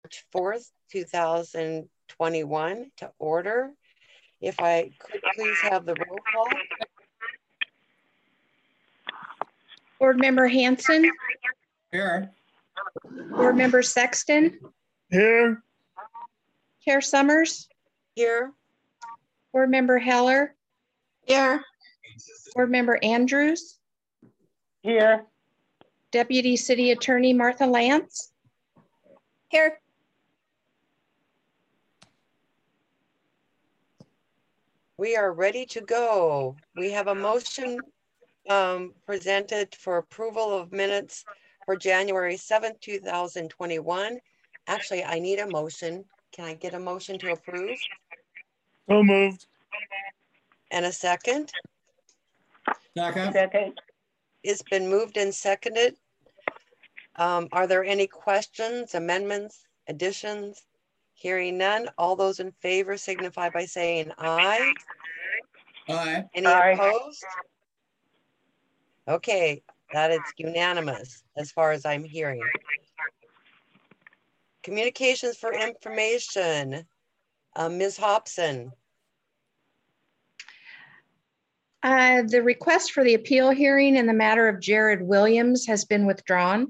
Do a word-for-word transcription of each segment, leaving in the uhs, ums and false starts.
fourth, two thousand twenty-one to order. If I could please have the roll call. Board Member Hanson. Here. Board Member Sexton. Here. Chair Summers. Here. Board Member Heller. Here. Board Member Andrews. Here. Deputy City Attorney Martha Lance. Here. We are ready to go. We have a motion um, presented for approval of minutes for January seventh, two thousand twenty-one. Actually, I need a motion. Can I get a motion to approve? So moved. And a second? Second. Second. It's been moved and seconded. Um, are there any questions, amendments, additions? Hearing none, all those in favor signify by saying aye. Aye. Any Aye. opposed? Okay, that is unanimous as far as I'm hearing. Communications for information. Uh, Miz Hobson. Uh, the request for the appeal hearing in the matter of Jared Williams has been withdrawn.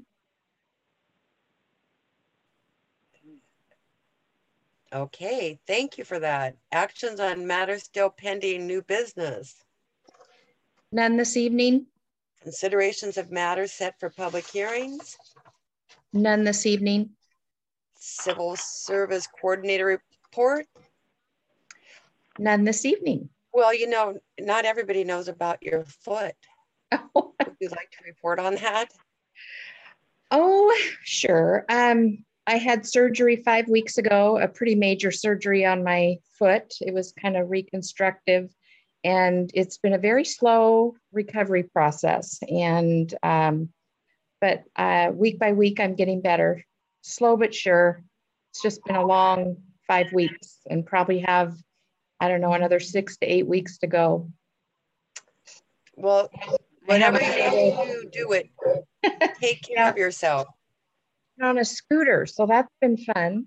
Okay, thank you for that. Actions on matters still pending new business. None this evening. Considerations of matters set for public hearings. None this evening. Civil Service Coordinator report. None this evening. Well, you know, not everybody knows about your foot. Would you like to report on that? Oh, sure. Um, I had surgery five weeks ago, a pretty major surgery on my foot. It was kind of reconstructive, and it's been a very slow recovery process. And, um, but uh, week by week, I'm getting better. Slow but sure. It's just been a long five weeks and probably have, I don't know, another six to eight weeks to go. Well, whatever you need to do it, take care Yeah. of yourself. On a scooter, so that's been fun.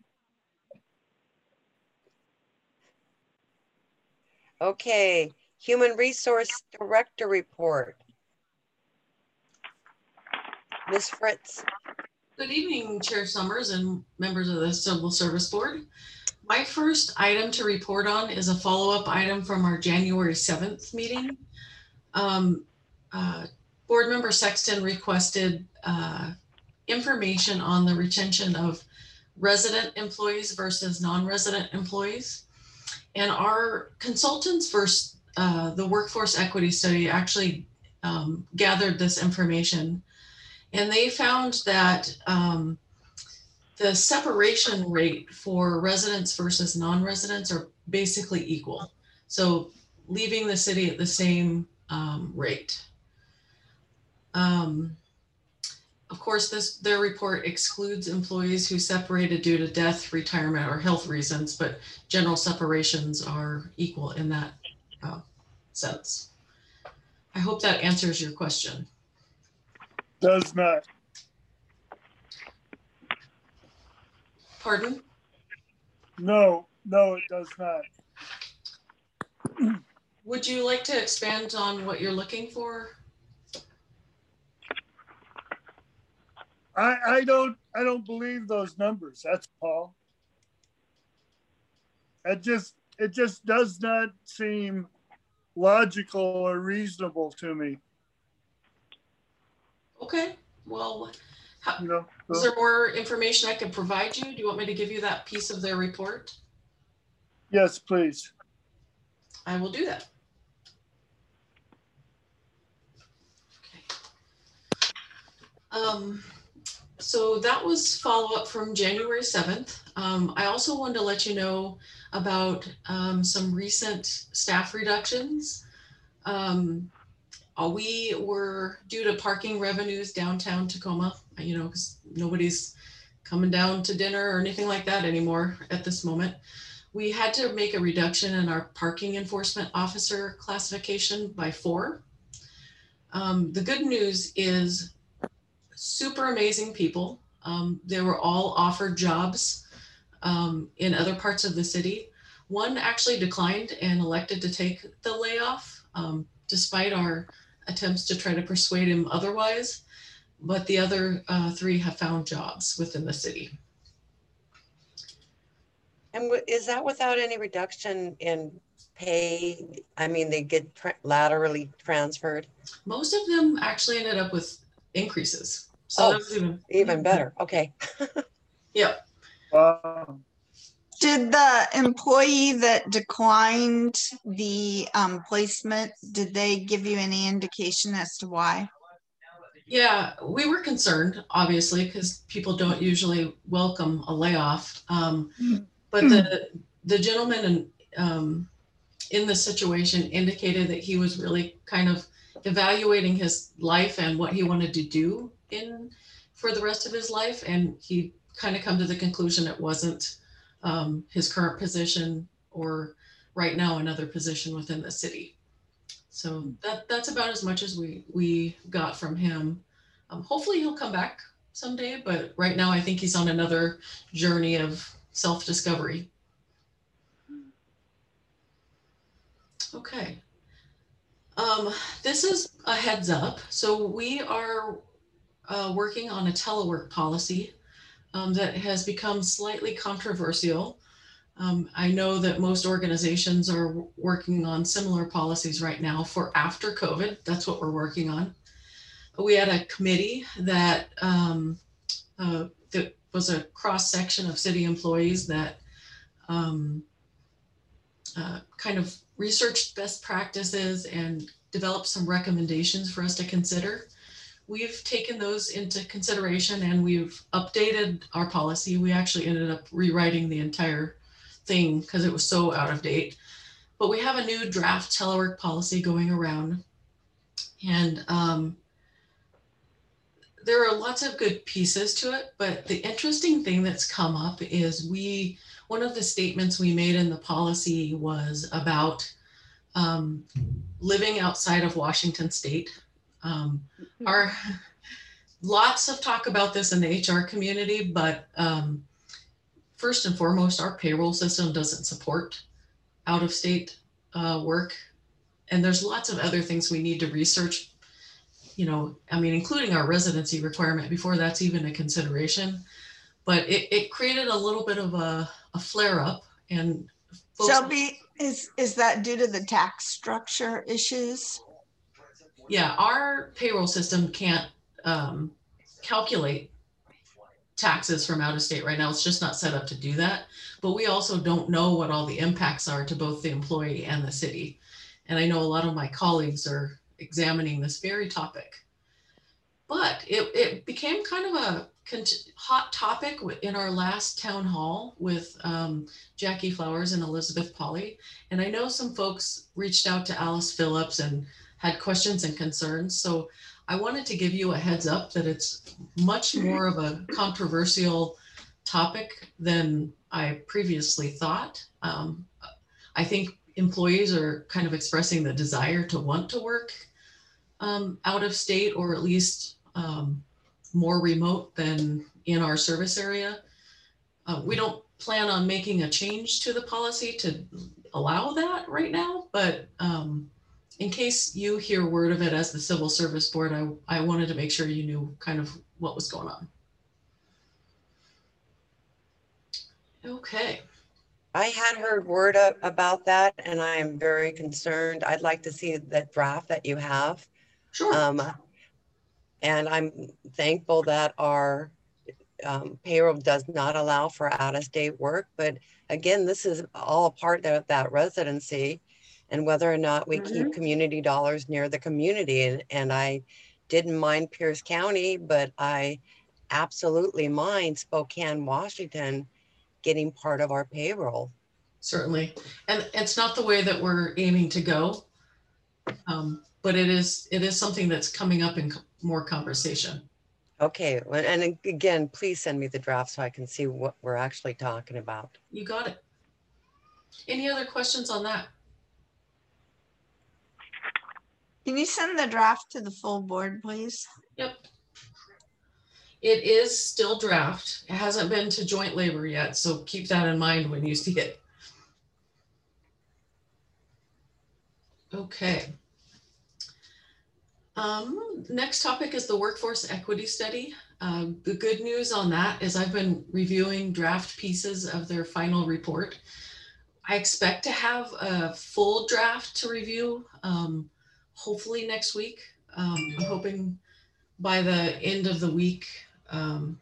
Okay, Human Resource Director report. Miz Fritz. Good evening, Chair Summers and members of the Civil Service Board. My first item to report on is a follow-up item from our January seventh meeting. Um, uh, Board Member Sexton requested uh, information on the retention of resident employees versus non-resident employees. And our consultants for uh, the workforce equity study actually um, gathered this information. And they found that um, the separation rate for residents versus non-residents are basically equal. So leaving the city at the same um, rate. Um, Of course, this their report excludes employees who separated due to death, retirement, or health reasons, but general separations are equal in that uh, sense. I hope that answers your question. Does not. Pardon? No, no, it does not. Would you like to expand on what you're looking for? I, I don't I don't believe those numbers. That's all. It just it just does not seem logical or reasonable to me. Okay. Well, how, You know, is so, there more information I can provide you? Do you want me to give you that piece of their report? yes, please. I will do that. Okay. Um, So that was follow-up from January seventh. Um, I also wanted to let you know about um, some recent staff reductions. Um, uh, we were due to parking revenues downtown Tacoma, you know, because nobody's coming down to dinner or anything like that anymore at this moment. We had to make a reduction in our parking enforcement officer classification by four. Um, the good news is super amazing people. Um, they were all offered jobs um, in other parts of the city. One actually declined and elected to take the layoff, um, despite our attempts to try to persuade him otherwise. But the other uh, three have found jobs within the city. And w- is that without any reduction in pay? I mean, they get tra- laterally transferred. Most of them actually ended up with increases. So Oh, that was even, even better. Okay. yeah. Wow. Did the employee that declined the um, placement, did they give you any indication as to why? Yeah, we were concerned, obviously, because people don't usually welcome a layoff. Um, but the the gentleman in, um, in the situation indicated that he was really kind of evaluating his life and what he wanted to do in for the rest of his life. And he kind of come to the conclusion it wasn't um, his current position or right now another position within the city. So that that's about as much as we we got from him. Um, hopefully he'll come back someday, but right now I think he's on another journey of self-discovery. Okay. Um, this is a heads up. So we are uh, working on a telework policy um, that has become slightly controversial. Um, I know that most organizations are working on similar policies right now for after COVID. That's what we're working on. We had a committee that, um, uh, that was a cross section of city employees that um, uh, kind of researched best practices and developed some recommendations for us to consider. We've taken those into consideration and we've updated our policy. We actually ended up rewriting the entire thing because it was so out of date. But we have a new draft telework policy going around. And um, there are lots of good pieces to it, but the interesting thing that's come up is we, one of the statements we made in the policy was about um, living outside of Washington State. Um, our lots of talk about this in the H R community, but um, first and foremost, our payroll system doesn't support out of state uh, work. And there's lots of other things we need to research, you know, I mean, including our residency requirement before that's even a consideration. But it, it created a little bit of a, a flare up and folks, Shelby, is, is that due to the tax structure issues? yeah, our payroll system can't um, calculate taxes from out of state right now. It's just not set up to do that. But we also don't know what all the impacts are to both the employee and the city. And I know a lot of my colleagues are examining this very topic. But it, it became kind of a hot topic in our last town hall with um, Jackie Flowers and Elizabeth Polly. And I know some folks reached out to Alice Phillips and had questions and concerns. So I wanted to give you a heads up that it's much more of a controversial topic than I previously thought. Um, I think employees are kind of expressing the desire to want to work um, out of state, or at least um, more remote than in our service area. Uh, we don't plan on making a change to the policy to allow that right now, but um, in case you hear word of it as the Civil Service Board, I, I wanted to make sure you knew kind of what was going on. Okay. I had heard word of, about that, and I am very concerned. I'd like to see that draft that you have. Sure. Um, and I'm thankful that our um, payroll does not allow for out-of-state work. But again, this is all a part of that residency and whether or not we mm-hmm. keep community dollars near the community. And, and I didn't mind Pierce County, but I absolutely mind Spokane, Washington getting part of our payroll. Certainly. And it's not the way that we're aiming to go, um, but it is it is something that's coming up in more conversation. Okay. And again, please send me the draft so I can see what we're actually talking about. You got it. Any other questions on that? Can you send the draft to the full board, please? Yep. It is still draft. It hasn't been to joint labor yet, so keep that in mind when you see it. Okay. Um, next topic is the workforce equity study. Um, the good news on that is I've been reviewing draft pieces of their final report. I expect to have a full draft to review, um, hopefully next week. Um, I'm hoping by the end of the week, um,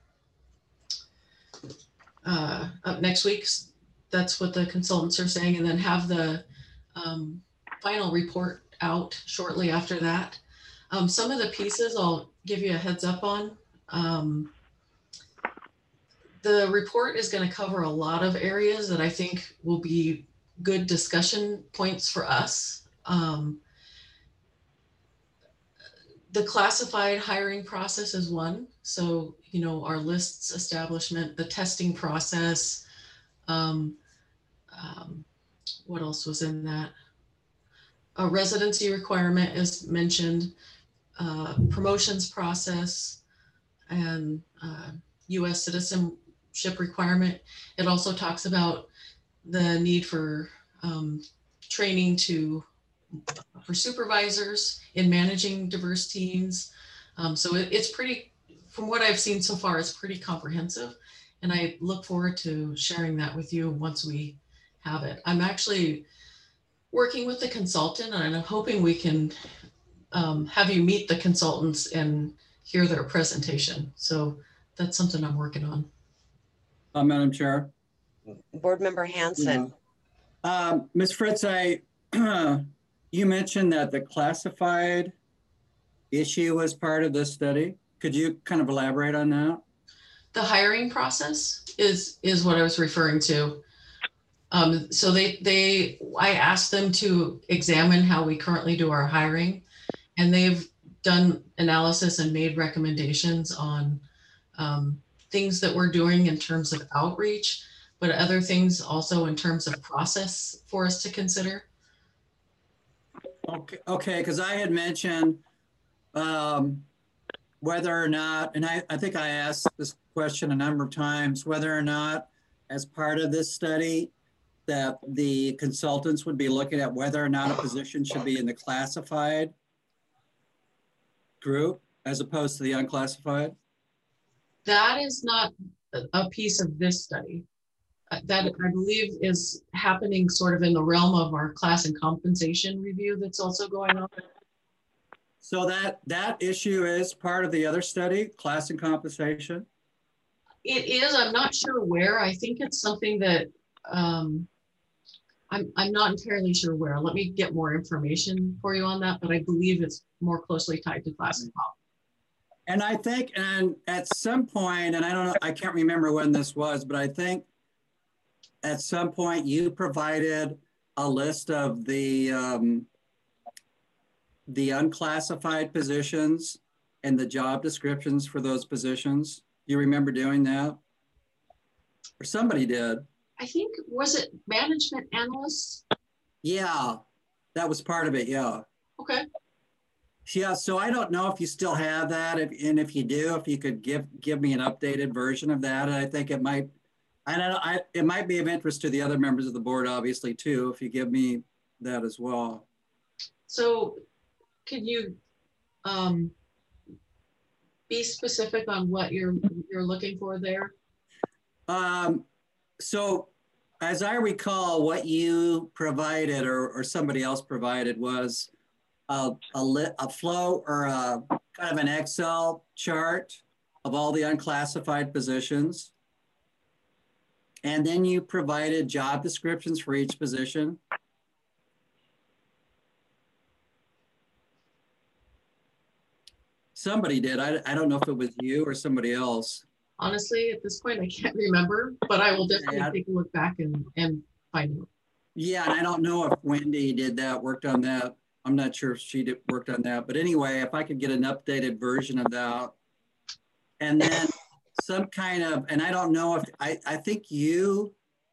uh, up next week, that's what the consultants are saying, and then have the um, final report out shortly after that. Um, some of the pieces I'll give you a heads up on. Um, the report is going to cover a lot of areas that I think will be good discussion points for us. Um, the classified hiring process is one. So, you know, our lists establishment, the testing process, um, um, what else was in that? A residency requirement is mentioned, uh, promotions process, and uh, U S citizenship requirement. It also talks about the need for um, training to for supervisors in managing diverse teams. Um, so it, it's pretty, from what I've seen so far, it's pretty comprehensive. And I look forward to sharing that with you once we have it. I'm actually working with the consultant, and I'm hoping we can um, have you meet the consultants and hear their presentation. So that's something I'm working on. Uh, Madam Chair. Board Member Hanson. Yeah. Um, Miz Fritz, I, you mentioned that the classified issue was part of this study. Could you kind of elaborate on that? The hiring process is is what I was referring to. Um, so they they I asked them to examine how we currently do our hiring, and they've done analysis and made recommendations on um, things that we're doing in terms of outreach, but other things also in terms of process for us to consider. Okay, okay, because I had mentioned um, whether or not, and I, I think I asked this question a number of times, whether or not as part of this study that the consultants would be looking at whether or not a position should be in the classified group as opposed to the unclassified? That is not a piece of this study. That I believe is happening sort of in the realm of our class and compensation review that's also going on. So that that issue is part of the other study, class and compensation? It is. I'm not sure where. I think it's something that um, I'm, I'm not entirely sure where. Let me get more information for you on that, but I believe it's more closely tied to class and comp. And I think, and at some point, and I don't know, I can't remember when this was, but I think at some point you provided a list of the um, the unclassified positions and the job descriptions for those positions. Do you remember doing that? Or somebody did. I think, was it management analysts? Yeah, that was part of it, yeah. Okay. Yeah, so I don't know if you still have that, if, and if you do, if you could give give me an updated version of that. And I think it might, I don't know, I, it might be of interest to the other members of the board, obviously, too, if you give me that as well. So can you um, be specific on what you're you're looking for there? Um, so as I recall, what you provided or, or somebody else provided was a, a, lit, a flow or a kind of an Excel chart of all the unclassified positions. And then you provided job descriptions for each position. Somebody did. I, I don't know if it was you or somebody else. Honestly, at this point, I can't remember, but I will definitely yeah. take a look back and, and find out. Yeah, and I don't know if Wendy did that, worked on that. I'm not sure if she did, worked on that. But anyway, if I could get an updated version of that. And then some kind of, and I don't know if, I, I think you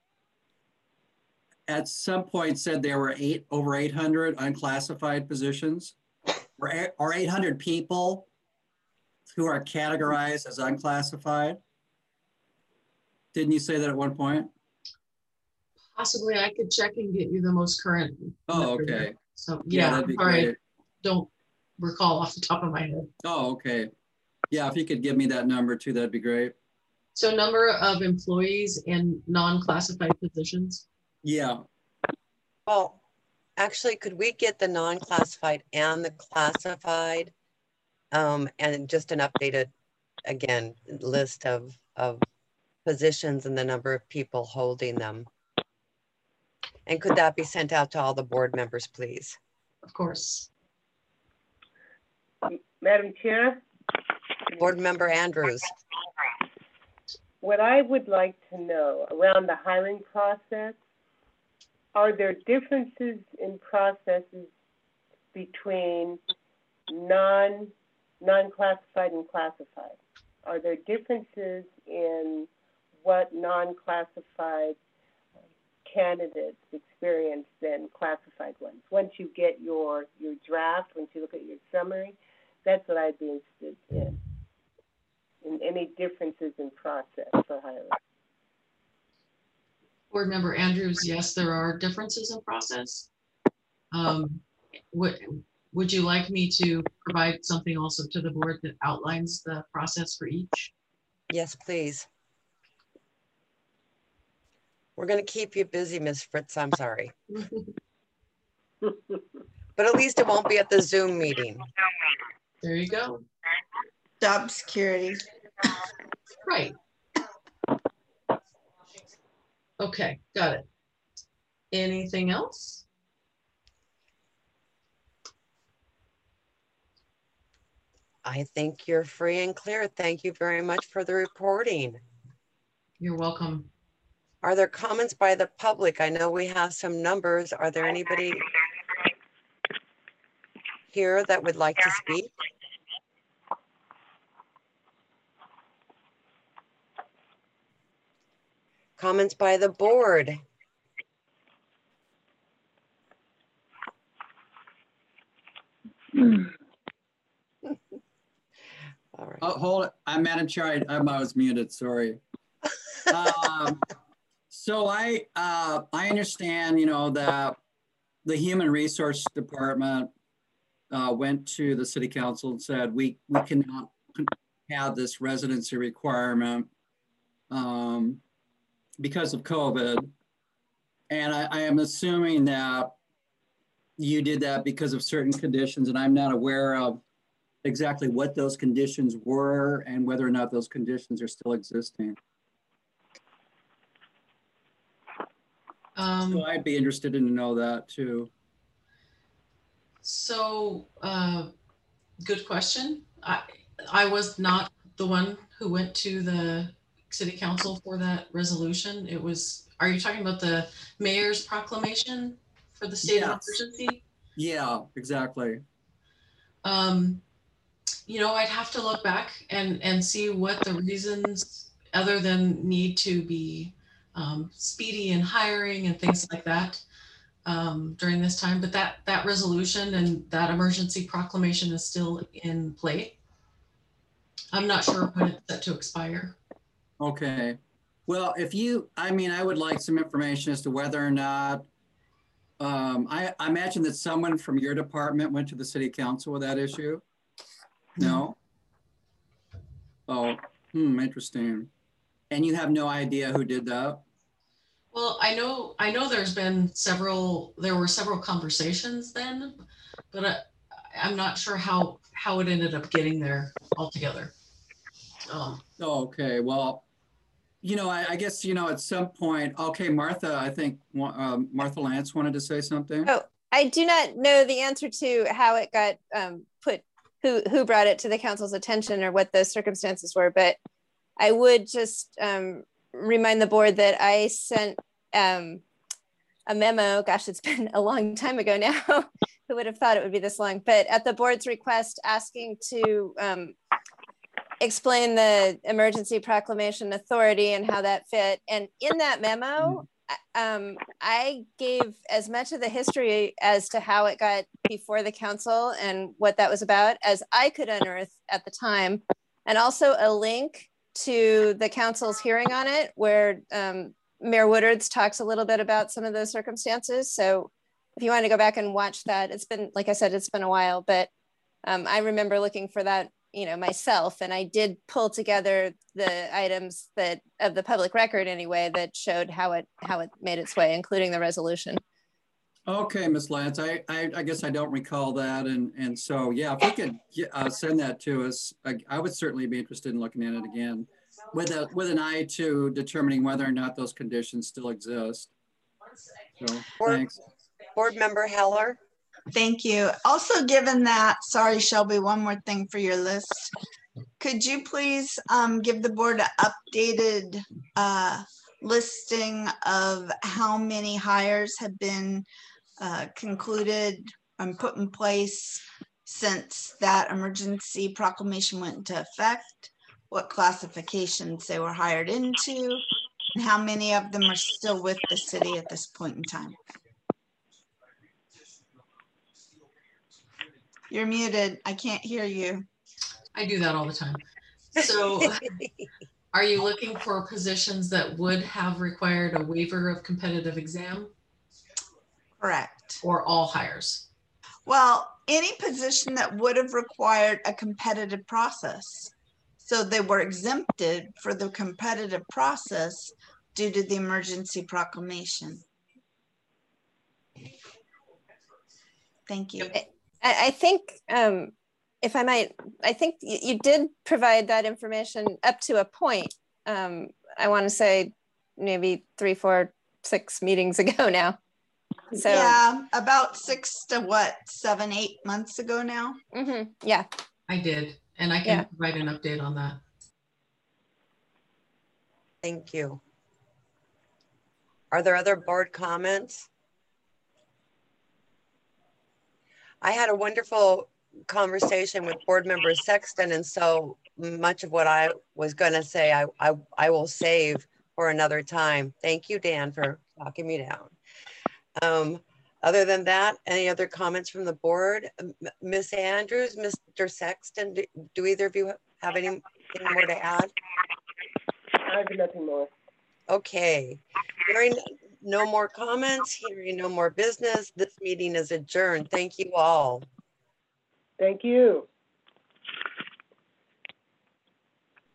at some point said there were eight over eight hundred unclassified positions or, or eight hundred people who are categorized as unclassified. Didn't you say that at one point? Possibly, I could check and get you the most current. Oh, number okay. there. So Yeah, yeah, that'd be sorry, great. don't recall off the top of my head. Oh, okay. Yeah, if you could give me that number too, that'd be great. So number of employees in non-classified positions. Yeah. Well, actually, could we get the non-classified and the classified? Um, and just an updated, again, list of, of positions and the number of people holding them. And could that be sent out to all the board members, please? Of course. Madam Chair? Board Member Andrews. What I would like to know around the hiring process, are there differences in processes between non, non-classified and classified? Are there differences in what non-classified candidates experience than classified ones? Once you get your, your draft, once you look at your summary, that's what I'd be interested in. In any differences in process for hiring. Board Member Andrews, yes, there are differences in process. Um, what, would you like me to provide something also to the board that outlines the process for each? Yes, please. We're going to keep you busy, Miz Fritz. I'm sorry. But at least it won't be at the Zoom meeting. There you go. Job security. Right. Okay, got it. Anything else? I think you're free and clear. Thank you very much for the reporting. You're welcome. Are there comments by the public? I know we have some numbers. Are there anybody here that would like to speak? Comments by the board? All right. Oh, hold it. I'm Madam Chair. I, I was muted. Sorry. um, so I uh, I understand, you know, that the Human Resource Department uh, went to the City Council and said we we cannot have this residency requirement um, because of COVID, and I, I am assuming that you did that because of certain conditions, and I'm not aware of exactly what those conditions were and whether or not those conditions are still existing. Um, so I'd be interested in to know that too. So, uh, good question. I, I was not the one who went to the City Council for that resolution. It was, are you talking about the mayor's proclamation for the state Yes. of emergency? Yeah, exactly. Um, you know, I'd have to look back and, and see what the reasons other than need to be um, speedy in hiring and things like that um, during this time. But that, that resolution and that emergency proclamation is still in play. I'm not sure when it's set to expire. Okay. Well, if you, I mean, I would like some information as to whether or not, um, I, I imagine that someone from your department went to the City Council with that issue. No? Oh, hmm, interesting. And you have no idea who did that? Well, I know, I know there's been several, there were several conversations then, but I, I'm not sure how, how it ended up getting there altogether. Um, Oh, okay. Well, you know, I, I guess, you know, at some point, okay, Martha, I think um, Martha Lance wanted to say something. Oh, I do not know the answer to how it got um, put, who, who brought it to the council's attention or what the circumstances were, but I would just um, remind the board that I sent um, a memo, gosh, it's been a long time ago now, who would have thought it would be this long, but at the board's request asking to um, explain the emergency proclamation authority and how that fit. And in that memo, um, I gave as much of the history as to how it got before the council and what that was about as I could unearth at the time. and also a link to the council's hearing on it, where um, Mayor Woodards talks a little bit about some of those circumstances. So if you want to go back and watch that, it's been, like I said, it's been a while, but um, I remember looking for that, you know, myself, and I did pull together the items that of the public record anyway, that showed how it how it made its way, including the resolution. Okay, Miz Lance, I, I, I guess I don't recall that. And, and so, yeah, if you could uh, send that to us, I, I would certainly be interested in looking at it again with a with an eye to determining whether or not those conditions still exist. So, Board, thanks. Board Member Heller. Thank you. Also, given that, sorry, Shelby, one more thing for your list. Could you please um, give the board an updated uh, listing of how many hires have been uh, concluded and put in place since that emergency proclamation went into effect, what classifications they were hired into, and how many of them are still with the city at this point in time? You're muted. I can't hear you. I do that all the time. So are you looking for positions that would have required a waiver of competitive exam? Correct. Or all hires? Well, any position that would have required a competitive process. So they were exempted for the competitive process due to the emergency proclamation. Thank you. I, I think, um, if I might, I think you, you did provide that information up to a point. Um, I want to say maybe three, four, six meetings ago now. So yeah, about six to what, seven, eight months ago now. Mm-hmm. Yeah, I did, and I can yeah. provide an update on that. Thank you. Are there other board comments? I had a wonderful conversation with Board Member Sexton, and so much of what I was going to say, I, I, I will save for another time. Thank you, Dan, for talking me down. Um, other than that, any other comments from the board? Miz Andrews, Mister Sexton, do, do either of you have anything more to add? I have nothing more. Okay, hearing no more comments, hearing no more business, this meeting is adjourned. Thank you all. Thank you.